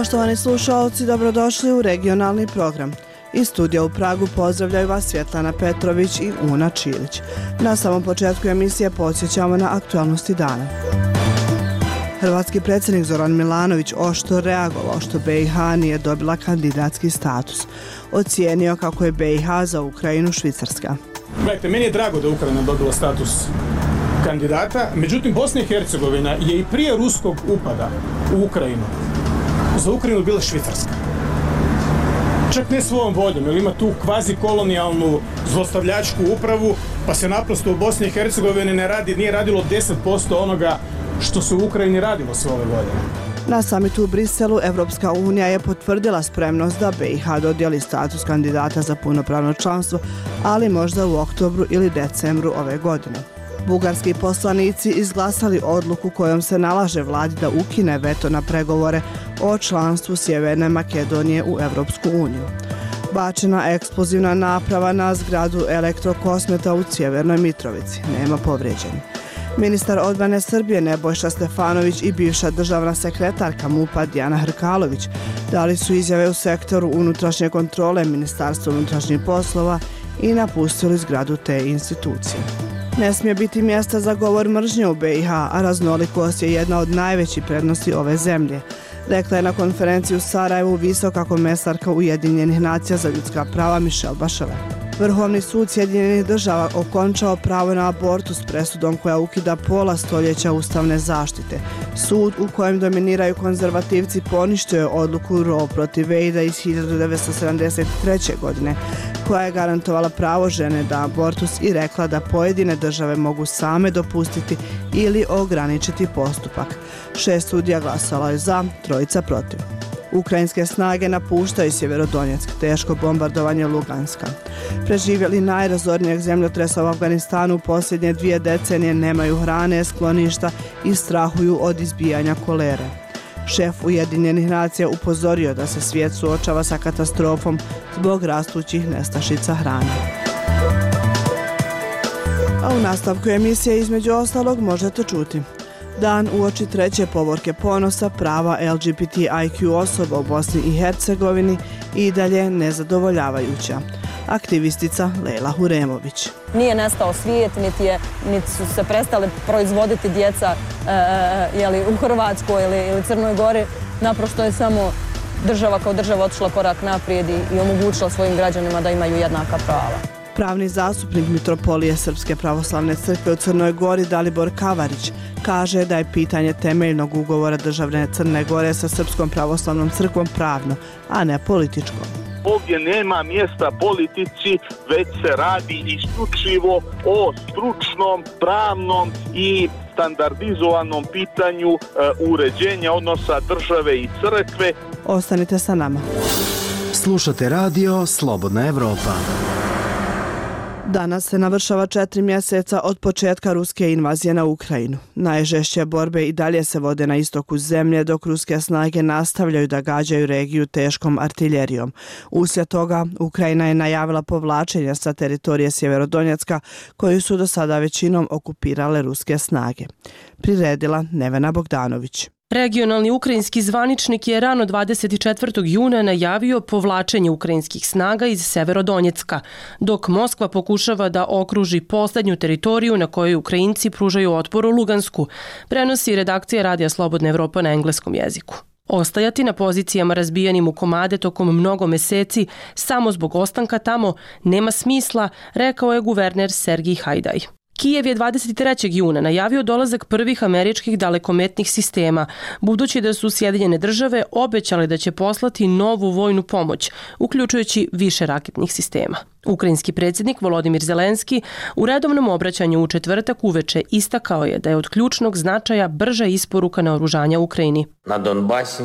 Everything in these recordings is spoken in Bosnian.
Poštovani slušalci, dobrodošli u regionalni program. Iz studija u Pragu pozdravljaju vas Svjetlana Petrović i Una Čilić. Na samom početku emisije podsjećamo na aktualnosti dana. Hrvatski predsjednik Zoran Milanović oštro reagovao što BiH nije dobila kandidatski status. Ocijenio kako je BiH za Ukrajinu Švicarska. Gledajte, meni je drago da Ukrajina dobila status kandidata, međutim Bosna i Hercegovina je i prije ruskog upada u Ukrajinu za Ukrajinu bila Švicarska. Čak ne svojom voljom, jer ima tu kvazi kolonijalnu zlostavljačku upravu, pa se naprosto u Bosni i Hercegovini nije radilo 10% onoga što se u Ukrajini radilo sve ove godine. Na samitu u Briselu Evropska unija je potvrdila spremnost da BiH dodijeli status kandidata za punopravno članstvo, ali možda u oktobru ili decembru ove godine. Bugarski poslanici izglasali odluku kojom se nalaže vladi da ukine veto na pregovore o članstvu Sjeverne Makedonije u Evropsku uniju. Bačena eksplozivna naprava na zgradu Elektrokosmeta u Sjevernoj Mitrovici. Nema povrijeđenih. Ministar odbrane Srbije Nebojša Stefanović i bivša državna sekretarka MUP-a Dijana Hrkalović dali su izjave u sektoru unutrašnje kontrole Ministarstva unutrašnjih poslova i napustili zgradu te institucije. Ne smije biti mjesta za govor mržnje u BiH, a raznolikost je jedna od najvećih prednosti ove zemlje, rekla je na konferenciji u Sarajevu visoka komesarka Ujedinjenih nacija za ljudska prava Michelle Bachelet. Vrhovni sud Sjedinjenih država okončao pravo na abortus presudom koja ukida pola stoljeća ustavne zaštite. Sud u kojem dominiraju konzervativci poništio je odluku Roe protiv Wade-a iz 1973. godine, koja je garantovala pravo žene da abortus i rekla da pojedine države mogu same dopustiti ili ograničiti postupak. 6 sudija glasalo je za, 3 protiv. Ukrajinske snage napuštaju Sjeverodonjeck, teško bombardovanje Luganska. Preživjeli najrazornijeg zemljotresa u Afganistanu u posljednje 2 decenije nemaju hrane, skloništa i strahuju od izbijanja kolere. Šef Ujedinjenih nacija upozorio da se svijet suočava sa katastrofom zbog rastućih nestašica hrane. A u nastavku emisije između ostalog možete čuti: Dan uoči 3. povorke ponosa prava LGBTIQ osoba u Bosni i Hercegovini i dalje nezadovoljavajuća. Aktivistica Lejla Huremović. Nije nestao svijet, niti su se prestali proizvoditi djeca u Hrvatskoj ili Crnoj Gori. Naprosto je samo država kao država otišla korak naprijed i omogućila svojim građanima da imaju jednaka prava. Pravni zastupnik Mitropolije Srpske pravoslavne crkve u Crnoj Gori Dalibor Kavarić kaže da je pitanje temeljnog ugovora državne Crne Gore sa Srpskom pravoslavnom crkvom pravno, a ne političko. Ovdje nema mjesta politici, već se radi isključivo o stručnom, pravnom i standardizovanom pitanju uređenja odnosa države i crkve. Ostanite sa nama. Slušate radio Slobodna Evropa. Danas se navršava 4 mjeseca od početka ruske invazije na Ukrajinu. Najžešće borbe i dalje se vode na istoku zemlje, dok ruske snage nastavljaju da gađaju regiju teškom artiljerijom. Uslijed toga, Ukrajina je najavila povlačenje sa teritorije Sjeverodonjecka, koju su do sada većinom okupirale ruske snage. Priredila Nevena Bogdanović. Regionalni ukrajinski zvaničnik je rano 24. juna najavio povlačenje ukrajinskih snaga iz Severodonjecka, dok Moskva pokušava da okruži posljednju teritoriju na kojoj Ukrajinci pružaju otpor u Lugansku, prenosi redakcija Radija Slobodna Evropa na engleskom jeziku. Ostajati na pozicijama razbijanim u komade tokom mnogo meseci samo zbog ostanka tamo nema smisla, rekao je guverner Sergij Hajdaj. Kijev je 23. juna najavio dolazak prvih američkih dalekometnih sistema, budući da su Sjedinjene države obećale da će poslati novu vojnu pomoć, uključujući više raketnih sistema. Ukrajinski predsjednik Volodimir Zelenski u redovnom obraćanju u četvrtak uveče istakao je da je od ključnog značaja brža isporuka naoružanja Ukrajini. Na Donbasi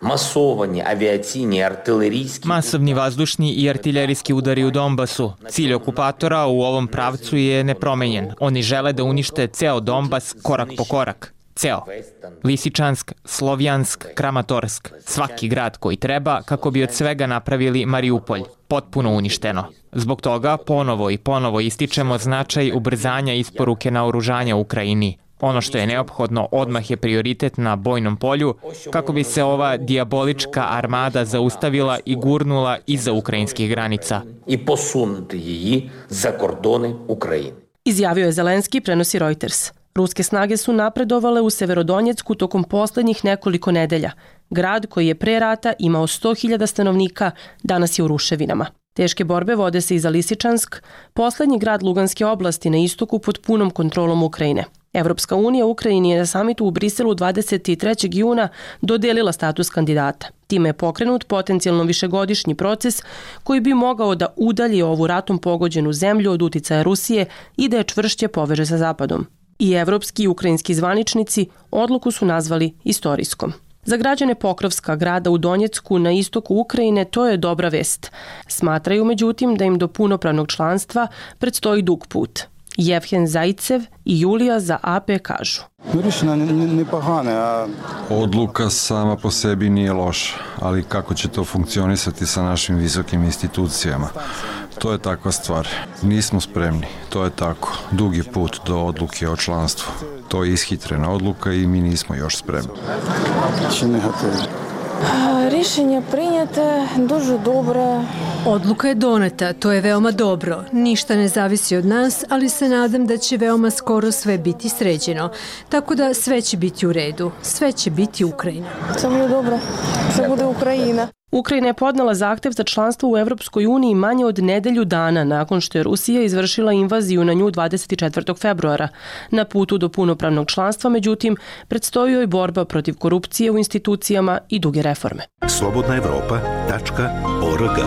masovni vazdušni i artiljerijski udari u Donbasu. Cilj okupatora u ovom pravcu je nepromenjen. Oni žele da unište ceo Donbas korak po korak. Ceo. Lisičansk, Slovjansk, Kramatorsk. Svaki grad koji treba kako bi od svega napravili Mariupolj. Potpuno uništeno. Zbog toga ponovo i ponovo ističemo značaj ubrzanja isporuke naoružanja Ukrajini. Ono što je neophodno odmah je prioritet na bojnom polju kako bi se ova dijabolička armada zaustavila i gurnula iza ukrajinskih granica. I posunuti її za kordone Ukrajine. Izjavio je Zelenski, prenosi Reuters. Ruske snage su napredovale u Severodonjecku tokom poslednjih nekoliko nedelja. Grad koji je pre rata imao 100.000 stanovnika, danas je u ruševinama. Teške borbe vode se i za Lisičansk, poslednji grad Luganske oblasti na istoku pod punom kontrolom Ukrajine. Evropska unija Ukrajini je na samitu u Briselu 23. juna dodelila status kandidata. Time je pokrenut potencijalno višegodišnji proces koji bi mogao da udalji ovu ratom pogođenu zemlju od uticaja Rusije i da je čvršće poveže sa Zapadom. I evropski i ukrajinski zvaničnici odluku su nazvali istorijskom. Za građane Pokrovska, grada u Donjecku na istoku Ukrajine, to je dobra vest. Smatraju međutim da im do punopravnog članstva predstoji dug put. Jevhen Zajcev i Julija za AP kažu. Odluka sama po sebi nije loša, ali kako će to funkcionisati sa našim visokim institucijama? To je takva stvar. Nismo spremni, to je tako. Dug je put do odluke o članstvu. To je ishitrena odluka i mi nismo još spremni. Rješenje prinjete, дуже добре. Odluka je doneta, to je veoma dobro. Ništa ne zavisi od nas, ali se nadam da će veoma skoro sve biti sređeno. Tako da sve će biti u redu. Sve će biti Ukrajina. Sve bude dobro. Sve bude Ukrajina. Ukrajina je podnela zahtev za članstvo u Evropskoj uniji manje od nedelju dana nakon što je Rusija izvršila invaziju na nju 24. februara. Na putu do punopravnog članstva, međutim, predstoji joj borba protiv korupcije u institucijama i duge reforme. slobodnaevropa.org.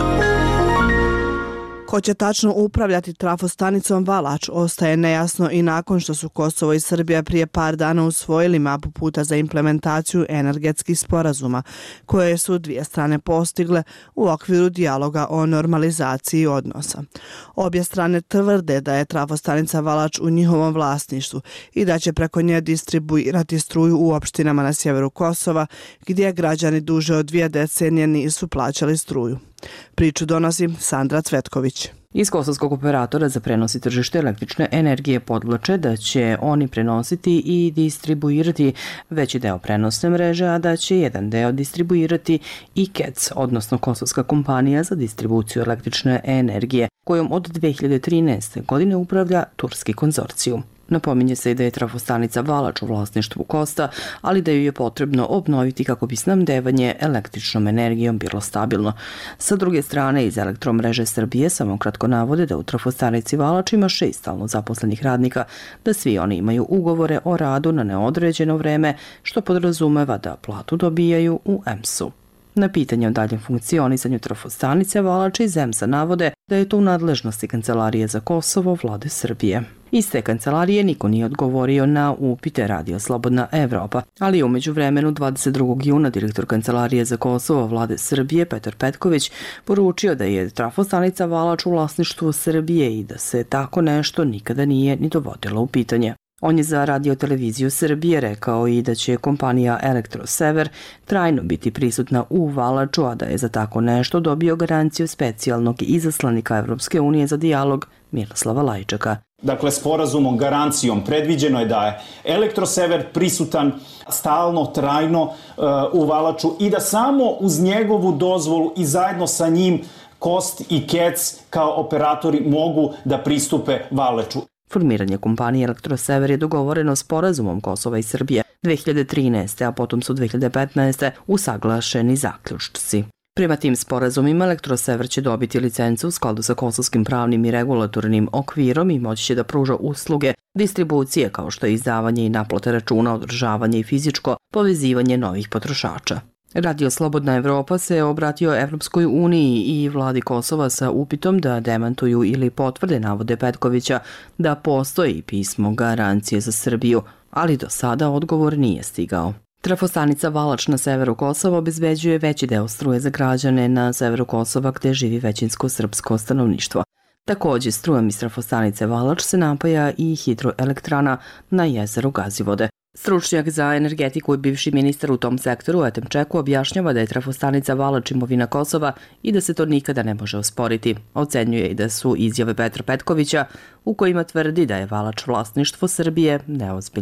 Ko će tačno upravljati trafostanicom Valač ostaje nejasno i nakon što su Kosovo i Srbija prije par dana usvojili mapu puta za implementaciju energetskih sporazuma, koje su dvije strane postigle u okviru dijaloga o normalizaciji odnosa. Obje strane tvrde da je trafostanica Valač u njihovom vlasništvu i da će preko nje distribuirati struju u opštinama na sjeveru Kosova, gdje građani duže od 2 decenije nisu plaćali struju. Priču donosi Sandra Cvetković. Iz kosovskog operatora za prenos i tržište električne energije podvlače da će oni prenositi i distribuirati veći deo prenosne mreže, a da će jedan deo distribuirati i KEC, odnosno kosovska kompanija za distribuciju električne energije, kojom od 2013. godine upravlja turski konzorcijum. Napominje se i da je trafostanica Valač u vlasništvu Kosta, ali da ju je potrebno obnoviti kako bi snabdevanje električnom energijom bilo stabilno. Sa druge strane, iz Elektromreže Srbije samo kratko navode da u trafostanici Valač ima 6 stalno zaposlenih radnika, da svi oni imaju ugovore o radu na neodređeno vreme, što podrazumeva da platu dobijaju u EMS-u. Na pitanje o daljem funkcionisanju trafostanice Valač iz EMS-a navode da je to u nadležnosti Kancelarije za Kosovo vlade Srbije. Iz te kancelarije niko nije odgovorio na upite Radio Slobodna Evropa, ali u međuvremenu 22. juna direktor Kancelarije za Kosovo vlade Srbije Petar Petković poručio da je trafostanica Valač u vlasništvu Srbije i da se tako nešto nikada nije ni dovodilo u pitanje. On je za Radio-televiziju Srbije rekao i da će kompanija Elektrosever trajno biti prisutna u Valaču, a da je za tako nešto dobio garanciju specijalnog izaslanika Evropske unije za dijalog Miroslava Lajčaka. Dakle, sporazumom, garancijom predviđeno je da je Elektrosever prisutan stalno, trajno u Valaču i da samo uz njegovu dozvolu i zajedno sa njim Kost i KEC kao operatori mogu da pristupe Valaču. Formiranje kompanije Elektrosever je dogovoreno sporazumom Kosova i Srbije 2013. a potom su 2015. usaglašeni zaključci. Prema tim sporazumima Elektrosever će dobiti licencu u skladu sa kosovskim pravnim i regulatornim okvirom i moći će da pruža usluge distribucije kao što je izdavanje i naplata računa, održavanje i fizičko povezivanje novih potrošača. Radio Slobodna Evropa se obratio Evropskoj uniji i vladi Kosova sa upitom da demantuju ili potvrde navode Petkovića da postoji pismo garancije za Srbiju, ali do sada odgovor nije stigao. Trafostanica Valač na severu Kosova obezbeđuje veći deo struje za građane na severu Kosova gde živi većinsko srpsko stanovništvo. Takođe, strujom iz trafostanice Valač se napaja i hidroelektrana na jezeru Gazivode. Stručnjak za energetiku i bivši ministar u tom sektoru Etem Čeku objašnjava da je trafostanica Valač imovina Kosova i da se to nikada ne može osporiti. Ocenjuje i da su izjave Petra Petkovića u kojima tvrdi da je Valač vlasništvo Srbije neozbiljne.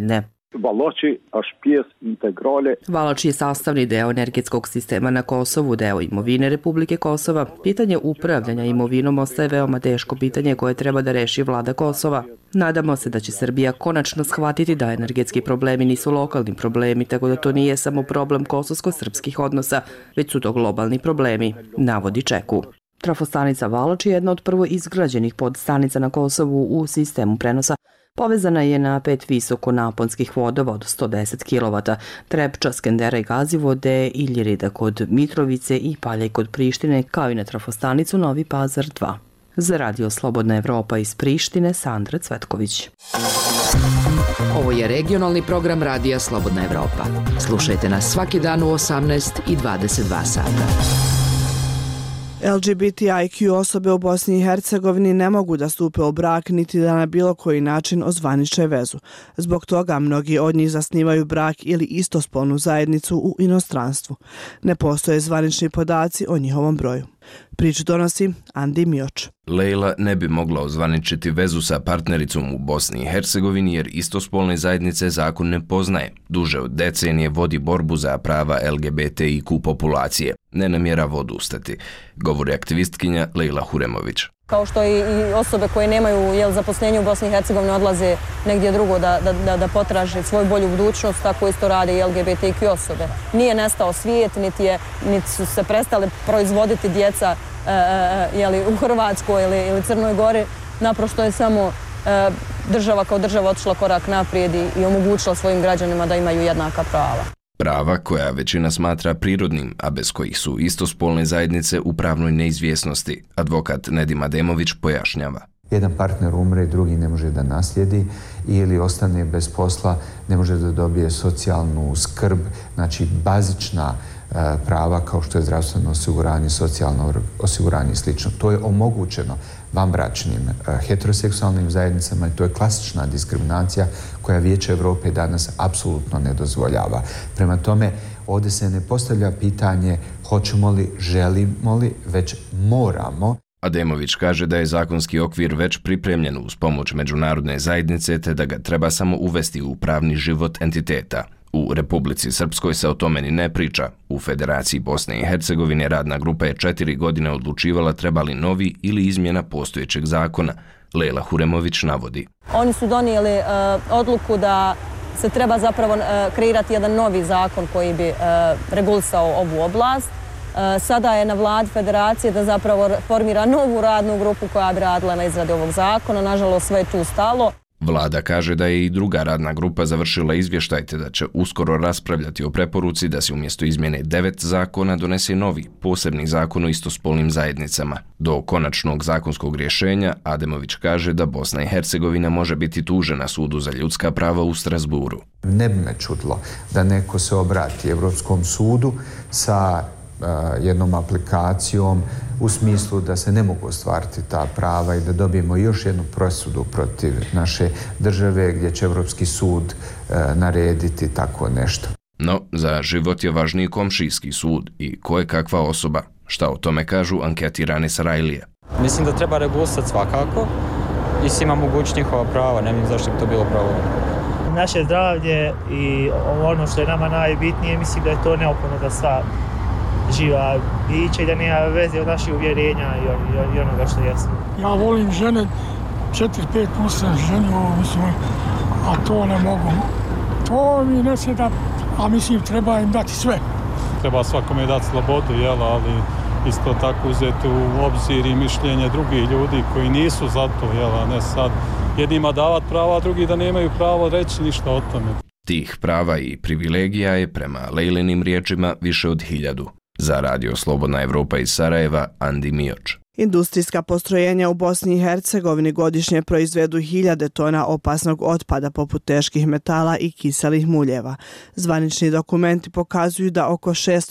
Valač je sastavni deo energetskog sistema na Kosovu, deo imovine Republike Kosova. Pitanje upravljanja imovinom ostaje veoma teško pitanje koje treba da reši vlada Kosova. Nadamo se da će Srbija konačno shvatiti da energetski problemi nisu lokalni problemi, tako da to nije samo problem kosovsko-srpskih odnosa, već su to globalni problemi, navodi Čeku. Trafostanica Valač je jedna od prvo izgrađenih podstanica na Kosovu u sistemu prenosa. Povezana je na 5 visokonaponskih vodova od 110 kW, Trepča, Skendera i Gazivode, Iljirida kod Mitrovice i Paljaj kod Prištine, kao i na trafostanicu Novi Pazar 2. Za Radio Slobodna Evropa iz Prištine, Sandra Cvetković. Ovo je regionalni program Radija Slobodna Evropa. Slušajte nas svaki dan u 18 i 22 sata. LGBTIQ osobe u Bosni i Hercegovini ne mogu da stupe u brak niti da na bilo koji način ozvaniče vezu. Zbog toga mnogi od njih zasnivaju brak ili istospolnu zajednicu u inostranstvu. Ne postoje zvanični podaci o njihovom broju. Priču donosi Andi Mioč. Lejla ne bi mogla ozvaničiti vezu sa partnericom u Bosni i Hercegovini jer istospolne zajednice zakon ne poznaje. Duže od decenije vodi borbu za prava LGBTIQ populacije. Ne namjerava odustati, govori aktivistkinja Lejla Huremović. Kao što i osobe koje nemaju zaposlenje u Bosni i Hercegovini odlaze negdje drugo da potraže svoju bolju budućnost, tako isto rade i LGBTQ osobe. Nije nestao svijet, niti su se prestale proizvoditi djeca u Hrvatskoj ili Crnoj Gori. Naprosto je samo država kao država otišla korak naprijed i omogućila svojim građanima da imaju jednaka prava. Prava koja većina smatra prirodnim, a bez kojih su istospolne zajednice u pravnoj neizvjesnosti, advokat Nedim Ademović pojašnjava. Jedan partner umre, drugi ne može da naslijedi ili ostane bez posla, ne može da dobije socijalnu skrb, znači bazična prava kao što je zdravstveno osiguranje, socijalno osiguranje i sl. To je omogućeno vanbračnim heteroseksualnim zajednicama i to je klasična diskriminacija koja Vijeće Evrope danas apsolutno ne dozvoljava. Prema tome, ovdje se ne postavlja pitanje hoćemo li, želimo li, već moramo. Ademović kaže da je zakonski okvir već pripremljen uz pomoć međunarodne zajednice te da ga treba samo uvesti u pravni život entiteta. U Republici Srpskoj se o tome ni ne priča. U Federaciji Bosne i Hercegovine radna grupa je 4 godine odlučivala treba li novi ili izmjena postojećeg zakona. Lejla Huremović navodi. Oni su donijeli odluku da se treba zapravo kreirati jedan novi zakon koji bi regulisao ovu oblast. Sada je na vladi Federacije da zapravo formira novu radnu grupu koja bi radila na izradi ovog zakona. Nažalost, sve je tu stalo. Vlada kaže da je i druga radna grupa završila izvještaj te da će uskoro raspravljati o preporuci da se umjesto izmjene 9 zakona donese novi, posebni zakon o istospolnim zajednicama. Do konačnog zakonskog rješenja Ademović kaže da Bosna i Hercegovina može biti tužena Sudu za ljudska prava u Strasburu. Ne bi me čudlo da neko se obrati Evropskom sudu sa jednom aplikacijom u smislu da se ne mogu ostvariti ta prava i da dobijemo još jednu presudu protiv naše države gdje će Evropski sud narediti tako nešto. No, za život je važniji komšijski sud i ko je kakva osoba. Šta o tome kažu anketirane Sarajlije? Mislim da treba regulisati svakako i svima mogući njihova prava, ne vidim zašto bi to bilo pravo. Naše zdravlje i ono što je nama najbitnije, mislim da je to neophodno da sva živa bića i da nema veze od naših uvjerenja i onoga što jesmo. Ja volim žene, 4-5 puta sam ženio, mislim, a to ne mogu. To mi ne sjeda, a mislim treba im dati sve. Treba svakome dati slobodu, ali isto tako uzeti u obzir i mišljenje drugih ljudi koji nisu za to, ne sad jednima davati prava, a drugi da nemaju pravo reći ništa o tome. Tih prava i privilegija je prema Lejlinim riječima više od 1000. Za Radio Slobodna Evropa iz Sarajeva, Andi Mioč. Industrijska postrojenja u Bosni i Hercegovini godišnje proizvedu 1000 tona opasnog otpada poput teških metala i kiselih muljeva. Zvanični dokumenti pokazuju da oko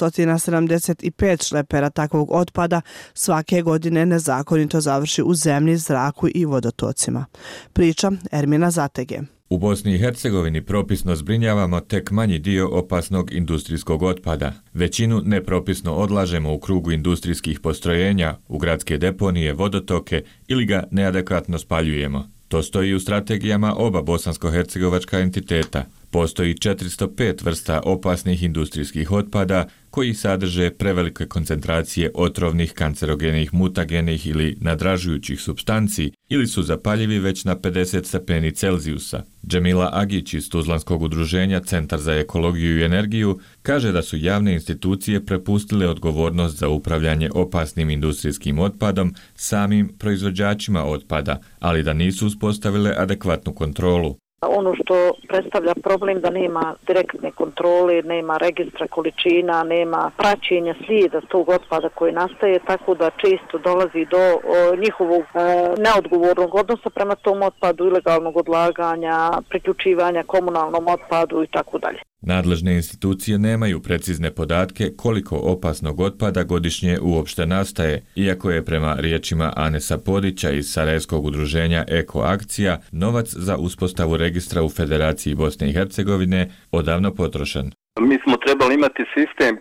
675 šlepera takvog otpada svake godine nezakonito završi u zemlji, zraku i vodotocima. Priča Ermina Zatege. U Bosni i Hercegovini propisno zbrinjavamo tek manji dio opasnog industrijskog otpada. Većinu nepropisno odlažemo u krugu industrijskih postrojenja, u gradske deponije, vodotoke ili ga neadekvatno spaljujemo. To stoji u strategijama oba bosansko-hercegovačka entiteta. Postoji 405 vrsta opasnih industrijskih otpada koji sadrže prevelike koncentracije otrovnih, kancerogenih, mutagenih ili nadražujućih supstanci ili su zapaljivi već na 50 stepeni Celzijusa. Džemila Agić iz Tuzlanskog udruženja Centar za ekologiju i energiju kaže da su javne institucije prepustile odgovornost za upravljanje opasnim industrijskim otpadom samim proizvođačima otpada, ali da nisu uspostavile adekvatnu kontrolu. Ono što predstavlja problem da nema direktne kontrole, nema registra količina, nema praćenja slijeda tog otpada koji nastaje, tako da često dolazi do njihovog neodgovornog odnosa prema tom otpadu, ilegalnog odlaganja, priključivanja komunalnom otpadu i tako dalje. Nadležne institucije nemaju precizne podatke koliko opasnog otpada godišnje uopšte nastaje, iako je prema riječima Anesa Podića iz Sarajevskog udruženja Eko Akcija novac za uspostavu registra u Federaciji Bosne i Hercegovine odavno potrošen. Mi smo trebali imati sistem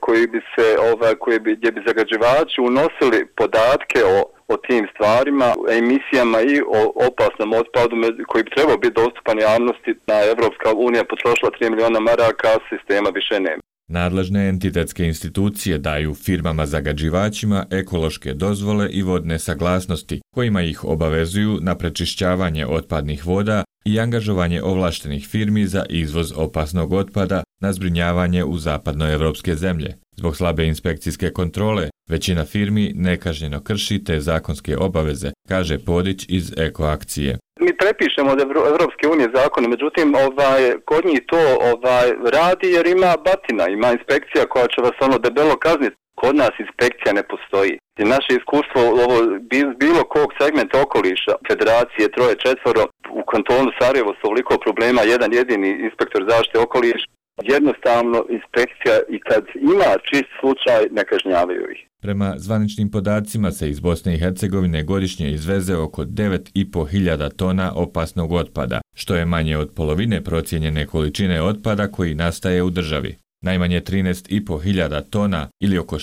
gdje bi zagađivači unosili podatke o tim stvarima, emisijama i o opasnom otpadu koji bi trebao biti dostupan javnosti. Evropska unija potrošila 3 miliona maraka, sistema više nema. Nadležne entitetske institucije daju firmama zagađivačima ekološke dozvole i vodne saglasnosti, kojima ih obavezuju na prečišćavanje otpadnih voda i angažovanje ovlaštenih firmi za izvoz opasnog otpada na zbrinjavanje u zapadnoevropske zemlje. Zbog slabe inspekcijske kontrole, većina firmi nekažnjeno krši te zakonske obaveze, kaže Podić iz Eko Akcije. Mi prepišemo od Evropske unije zakone, međutim kod njih to radi jer ima batina, ima inspekcija koja će vas debelo kazniti. Kod nas inspekcija ne postoji. I naše iskustvo bilo kog segmenta okoliša, federacije, 3-4, u kantonu Sarajevo su ovoliko problema, jedan jedini inspektor zaštite okoliša. Jednostavno inspekcija i kad ima čist slučaj ne kažnjavaju ih. Prema zvaničnim podacima se iz Bosne i Hercegovine godišnje izveze oko 9.500 tona opasnog otpada, što je manje od polovine procijenjene količine otpada koji nastaje u državi. Najmanje 13.500 tona ili oko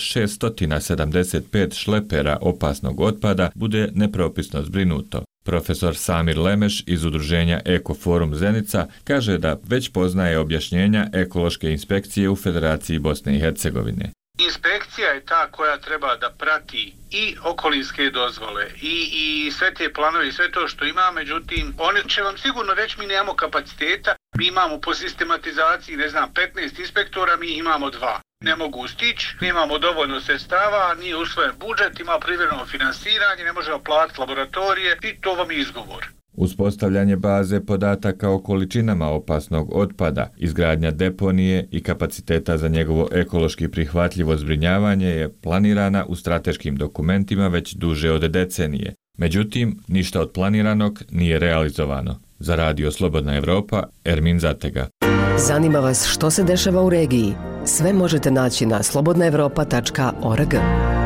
675 šlepera opasnog otpada bude nepropisno zbrinuto. Profesor Samir Lemeš iz udruženja Ekoforum Zenica kaže da već poznaje objašnjenja ekološke inspekcije u Federaciji Bosne i Hercegovine. Inspekcija je ta koja treba da prati i okolinske dozvole i sve te planove i sve to što ima, međutim oni će vam sigurno reći mi nemamo kapaciteta, mi imamo po sistematizaciji 15 inspektora, mi imamo 2. Ne mogu stići, nemamo dovoljno sredstava, nije usvojen budžet, ima privremeno finansiranje, ne možemo platiti laboratorije i to vam je izgovor. Uspostavljanje baze podataka o količinama opasnog otpada, izgradnja deponije i kapaciteta za njegovo ekološki prihvatljivo zbrinjavanje je planirana u strateškim dokumentima već duže od decenije. Međutim, ništa od planiranog nije realizovano. Za Radio Slobodna Evropa, Ermin Zatega. Zanima vas što se dešava u regiji? Sve možete naći na slobodnaevropa.org.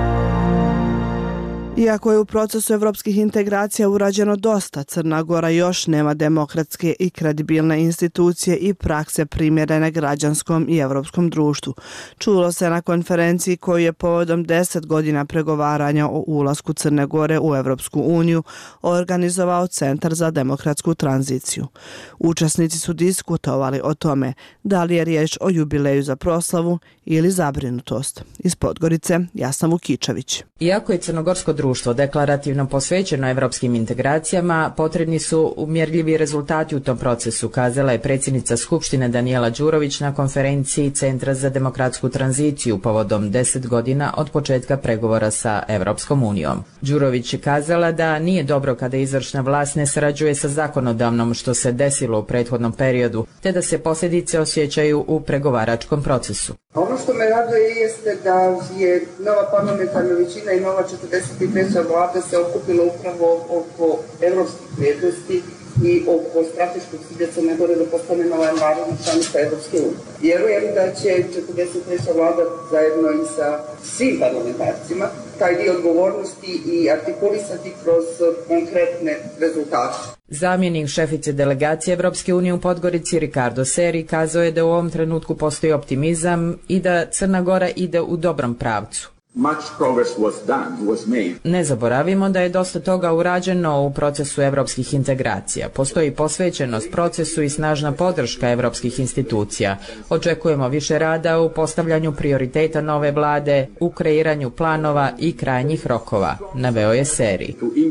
Iako je u procesu evropskih integracija urađeno dosta, Crna Gora još nema demokratske i kredibilne institucije i prakse primjerene građanskom i evropskom društvu. Čulo se na konferenciji koju je povodom 10 godina pregovaranja o ulasku Crne Gore u Evropsku uniju organizovao Centar za demokratsku tranziciju. Učesnici su diskutovali o tome da li je riječ o jubileju za proslavu ili zabrinutost. Iz Podgorice, Jasna Vukičević. Iako je crnogorsko društvo deklarativno posvećeno evropskim integracijama, potrebni su umjerljivi rezultati u tom procesu, kazala je predsjednica Skupštine Danijela Đurović na konferenciji Centra za demokratsku tranziciju povodom 10 godina od početka pregovora sa Evropskom unijom. Đurović je kazala da nije dobro kada izvršna vlast ne sarađuje sa zakonodavnom, što se desilo u prethodnom periodu, te da se posljedice osjećaju u pregovaračkom procesu. Ono što me raduje jeste da je nova parlamentarna većina i nova 43. vlada se okupila upravo oko evropskih vrijednosti i oko strateškog cilja Crne Gore da postane nova naredna članica Evropske unije. Vjerujem da će 43. vlada zajedno i sa svim parlamentarcima taj dio odgovornosti i artikulisati kroz konkretne rezultate. Zamjenik šefice delegacije Evropske unije u Podgorici Ricardo Seri kazao je da u ovom trenutku postoji optimizam i da Crna Gora ide u dobrom pravcu. Ne zaboravimo da je dosta toga urađeno u procesu evropskih integracija. Postoji posvećenost procesu i snažna podrška evropskih institucija. Očekujemo više rada u postavljanju prioriteta nove vlade, u kreiranju planova i krajnjih rokova, naveo je Seri.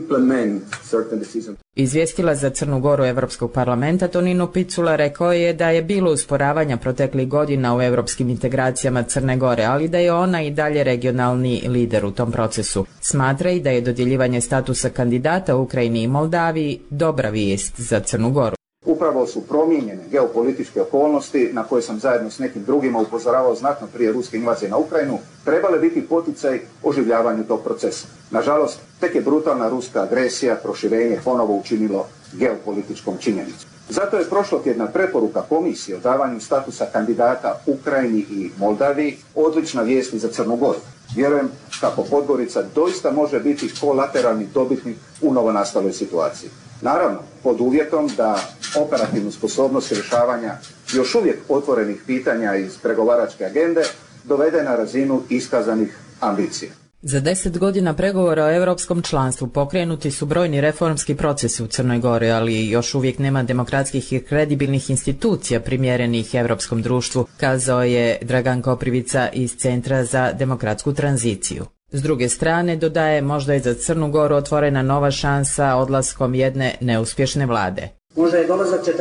Izvjestila za Crnu Goru Evropskog parlamenta Tonino Picula rekao je da je bilo usporavanja proteklih godina u evropskim integracijama Crne Gore, ali da je ona i dalje regionalni lider u tom procesu. Smatra i da je dodjeljivanje statusa kandidata u Ukrajini i Moldaviji dobra vijest za Crnu Goru. Upravo su promijenjene geopolitičke okolnosti na koje sam zajedno s nekim drugima upozoravao znatno prije ruske invazije na Ukrajinu, trebale biti poticaj oživljavanju tog procesa. Nažalost, tek je brutalna ruska agresija, proširenje ponovo učinilo geopolitičkom činjenicom. Zato je prošlotjedna preporuka komisije o davanju statusa kandidata Ukrajini i Moldaviji odlična vijest za Crnu Goru. Vjerujem kako Podgorica doista može biti kolateralni dobitnik u novonastaloj situaciji. Naravno, pod uvjetom da operativnu sposobnost rješavanja još uvijek otvorenih pitanja iz pregovaračke agende dovede na razinu iskazanih ambicija. Za 10 godina pregovora o europskom članstvu pokrenuti su brojni reformski procesi u Crnoj Gori, ali još uvijek nema demokratskih i kredibilnih institucija primjerenih europskom društvu, kazao je Dragan Koprivica iz Centra za demokratsku tranziciju. S druge strane, dodaje, možda je za Crnu Goru otvorena nova šansa odlaskom jedne neuspješne vlade. Možda je dolazak 43.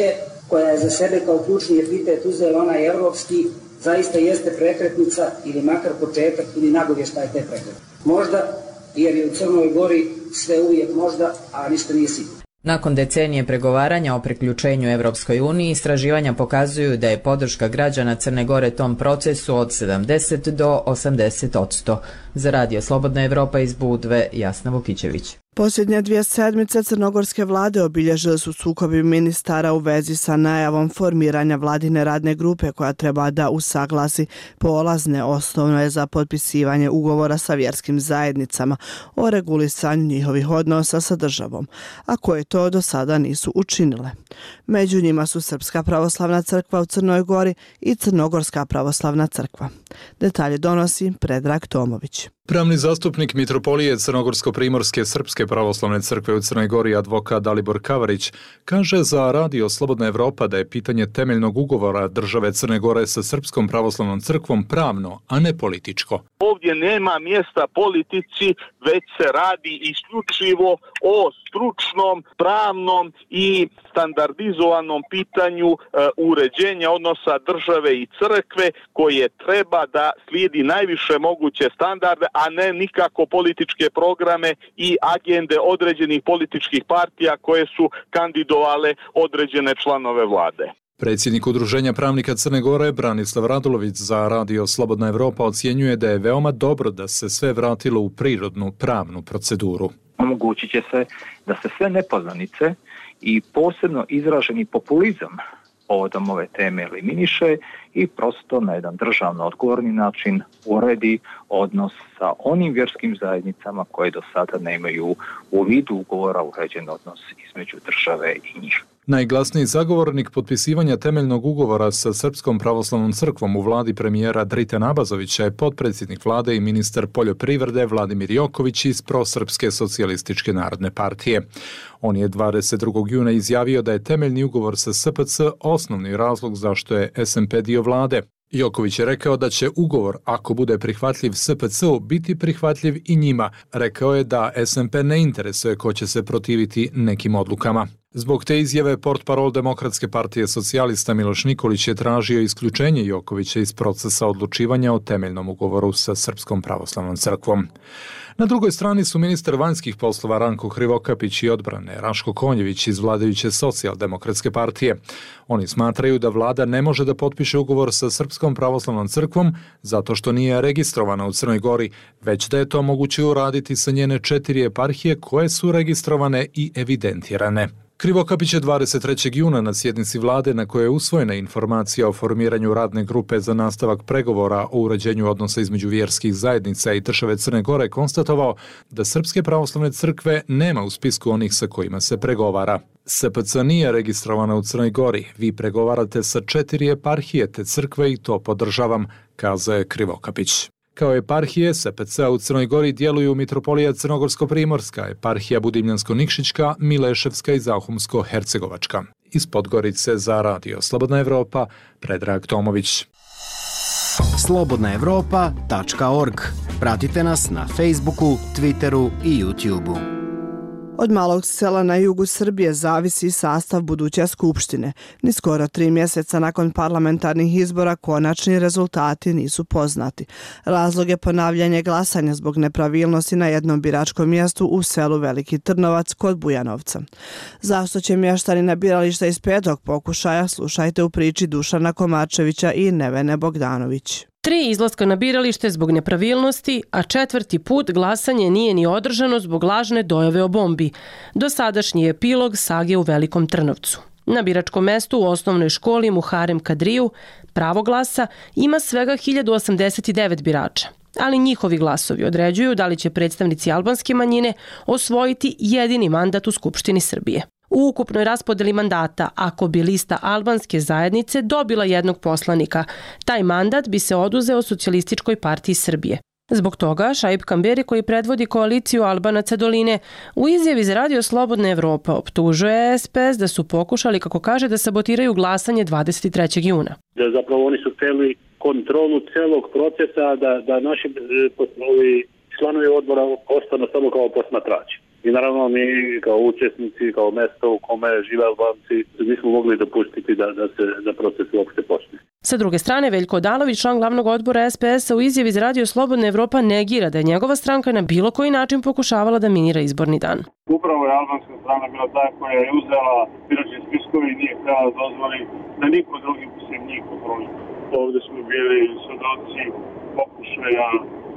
koja je za sebe kao ključni epitet uzela onaj europski, zaista jeste prekretnica ili makar početak ili nagovještaj te prekretnice. Možda, jer je u Crnoj Gori sve uvijek možda, a ništa nije sigurno. Nakon decenije pregovaranja o priključenju Evropskoj uniji, istraživanja pokazuju da je podrška građana Crne Gore tom procesu od 70 do 80%. Za Radio Slobodna Evropa iz Budve, Jasna Vukićević. Posljednje 2 sedmice crnogorske vlade obilježili su sukobi ministara u vezi sa najavom formiranja vladine radne grupe koja treba da usaglasi polazne osnove za potpisivanje ugovora sa vjerskim zajednicama o regulisanju njihovih odnosa sa državom, a koje to do sada nisu učinile. Među njima su Srpska pravoslavna crkva u Crnoj Gori i Crnogorska pravoslavna crkva. Detalje donosi Predrag Tomović. Pravni zastupnik Mitropolije Crnogorsko-primorske Srpske pravoslavne crkve u Crnoj Gori advokat Dalibor Kavarić kaže za Radio Slobodna Evropa da je pitanje temeljnog ugovora države Crne Gore sa Srpskom pravoslavnom crkvom pravno, a ne političko. Ovdje nema mjesta politici, već se radi isključivo o stručnom, pravnom i standardizovanom pitanju uređenja odnosa države i crkve koje treba da slijedi najviše moguće standarde, a ne nikako političke programe i agende određenih političkih partija koje su kandidovale određene članove vlade. Predsjednik Udruženja pravnika Crne Gore Branislav Radulović za Radio Slobodna Evropa ocjenjuje da je veoma dobro da se sve vratilo u prirodnu pravnu proceduru. Omogućit će se da se sve nepoznanice i posebno izraženi populizam povodom ove teme eliminiše i prosto na jedan državno odgovorni način uredi odnos sa onim vjerskim zajednicama koje do sada nemaju u vidu ugovora uređen odnos između države i njih. Najglasniji zagovornik potpisivanja temeljnog ugovora sa Srpskom pravoslavnom crkvom u vladi premijera Dritana Abazovića je potpredsjednik vlade i ministar poljoprivrede Vladimir Joković iz Prosrpske socijalističke narodne partije. On je 22. juna izjavio da je temeljni ugovor sa SPC osnovni razlog zašto je SMP dio vlade. Joković je rekao da će ugovor, ako bude prihvatljiv SPC-u, biti prihvatljiv i njima. Rekao je da SMP ne interesuje ko će se protiviti nekim odlukama. Zbog te izjave portparol Demokratske partije socijalista Miloš Nikolić je tražio isključenje Jokovića iz procesa odlučivanja o temeljnom ugovoru sa Srpskom pravoslavnom crkvom. Na drugoj strani su ministar vanjskih poslova Ranko Krivokapić i odbrane Raško Konjević iz vladajuće socijaldemokratske partije. Oni smatraju da vlada ne može da potpiše ugovor sa Srpskom pravoslavnom crkvom zato što nije registrovana u Crnoj Gori, već da je to moguće uraditi sa njene 4 eparhije koje su registrovane i evidentirane. Krivokapić je 23. juna na sjednici vlade na kojoj je usvojena informacija o formiranju radne grupe za nastavak pregovora o uređenju odnosa između vjerskih zajednica i države Crne Gore konstatovao da Srpske pravoslavne crkve nema u spisku onih sa kojima se pregovara. SPC nije registrovana u Crnoj Gori, vi pregovarate sa 4 eparhije te crkve i to podržavam, kazao je Krivokapić. Kao eparhije SPC-a u Crnoj Gori djeluju Mitropolija Crnogorsko-Primorska, eparhija Budimljansko-Nikšićka, Mileševska i Zahumsko-Hercegovačka. Iz Podgorice za Radio Slobodna Evropa, Predrag Tomović. slobodnaevropa.org. Pratite nas na Facebooku, Twitteru i YouTubeu. Od malog sela na jugu Srbije zavisi sastav buduće skupštine. Ni skoro 3 mjeseca nakon parlamentarnih izbora konačni rezultati nisu poznati. Razlog je ponavljanje glasanja zbog nepravilnosti na jednom biračkom mjestu u selu Veliki Trnovac kod Bujanovca. Zašto će mještani na birališta iz 5. pokušaja, slušajte u priči Dušana Komarčevića i Nevene Bogdanović. 3 izlaska na biralište zbog nepravilnosti, a 4. put glasanje nije ni održano zbog lažne dojave o bombi. Dosadašnji epilog sage u Velikom Trnovcu. Na biračkom mestu u osnovnoj školi Muharem Kadriju pravo glasa ima svega 1089 birača. Ali njihovi glasovi određuju da li će predstavnici albanske manjine osvojiti jedini mandat u Skupštini Srbije. U ukupnoj raspodeli mandata, ako bi lista albanske zajednice dobila jednog poslanika, taj mandat bi se oduzeo Socijalističkoj partiji Srbije. Zbog toga Šaip Kamberi, koji predvodi koaliciju Albanaca doline, u izjavi za Radio Slobodna Evropa optužuje SPS da su pokušali, kako kaže, da sabotiraju glasanje 23. juna. Zapravo oni su htjeli kontrolu celog procesa, da naši članovi odbora ostanu samo kao posmatrači. I naravno mi kao učesnici, kao mesto u kome žive Albanci, nismo mogli dopustiti da proces uopšte počne. Sa druge strane, Veljko Odalović, član glavnog odbora SPS-a, u izjavi za Radio Slobodna Evropa negira da je njegova stranka na bilo koji način pokušavala da minira izborni dan. Upravo je albanska strana bila ta koja je uzela biračke spiskove i nije htjela dozvoli da niko drugi sem njih kontroli. Ovdje smo bili svedoci pokušaja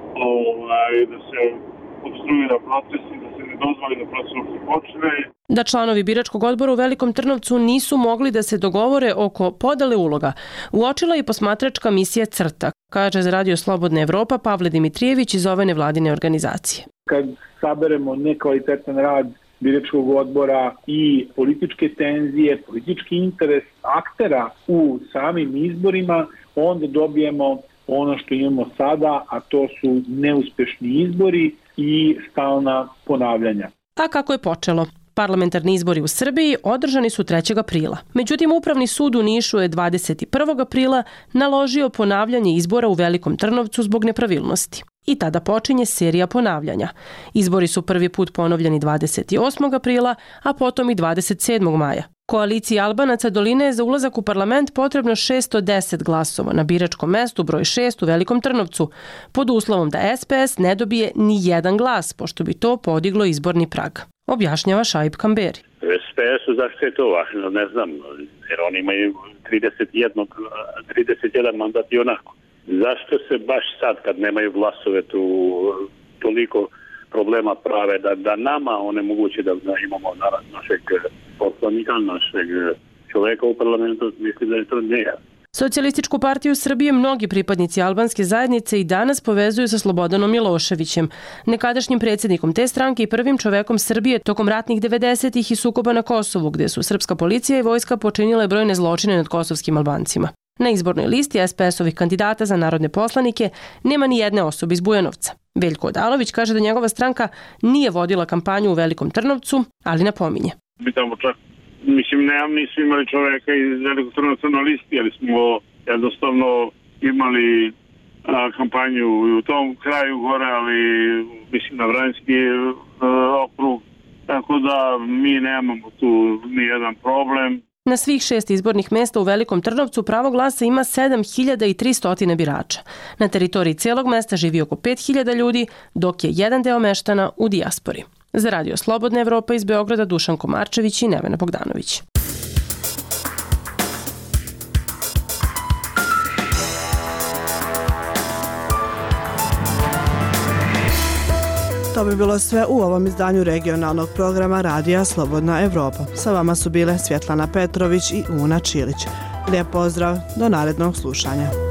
da se obstruira proces i da se ne dozvoli da proces uopšte počne. Da članovi biračkog odbora u Velikom Trnovcu nisu mogli da se dogovore oko podele uloga, uočila i posmatračka misija CRTA, kaže za Radio Slobodna Evropa Pavle Dimitrijević iz ove nevladine organizacije. Kad saberemo nekvalitetan rad biračkog odbora i političke tenzije, politički interes aktera u samim izborima, onda dobijemo ono što imamo sada, a to su neuspešni izbori i stalna ponavljanja. A kako je počelo? Parlamentarni izbori u Srbiji održani su 3. aprila. Međutim, Upravni sud u Nišu je 21. aprila naložio ponavljanje izbora u Velikom Trnovcu zbog nepravilnosti. I tada počinje serija ponavljanja. Izbori su prvi put ponovljeni 28. aprila, a potom i 27. maja. Koaliciji Albanaca doline je za ulazak u parlament potrebno 610 glasova na biračkom mestu broj 6 u Velikom Trnovcu, pod uslovom da SPS ne dobije ni jedan glas, pošto bi to podiglo izborni prag. Objašnjava Šaip Kamberi. SPS-u zašto je to važno, ne znam, jer oni imaju 31 mandat i onako. Zašto se baš sad, kad nemaju glasove, tu toliko problema prave, da nama onemoguće da imamo našeg poslanika, našeg čovjeka u parlamentu, mislim da je to nije. Socijalističku partiju Srbije mnogi pripadnici albanske zajednice i danas povezuju sa Slobodanom Miloševićem, nekadašnjim predsjednikom te stranke i prvim čovekom Srbije tokom ratnih 90-ih i sukoba na Kosovu, gdje su srpska policija i vojska počinile brojne zločine nad kosovskim Albancima. Na izbornoj listi SPS-ovih kandidata za narodne poslanike nema ni jedne osobe iz Bujanovca. Veljko Odalović kaže da njegova stranka nije vodila kampanju u Velikom Trnovcu, ali napominje. Pitamo čak, nisu imali čovjeka iz Velikog Trnovca na listi, ali smo jednostavno imali kampanju u tom kraju gore, ali mislim na Vranjski okrug, tako da mi nemamo tu ni jedan problem. Na svih 6 izbornih mjesta u Velikom Trnovcu pravo glasa ima 7300 birača. Na teritoriji cijelog mesta živi oko 5000 ljudi, dok je jedan deo meštana u dijaspori. Za Radio Slobodna Evropa iz Beograda Dušan Komarčević i Nevena Bogdanović. To bi bilo sve u ovom izdanju regionalnog programa Radija Slobodna Evropa. Sa vama su bile Svjetlana Petrović i Una Čilić. Lijep pozdrav, do narednog slušanja.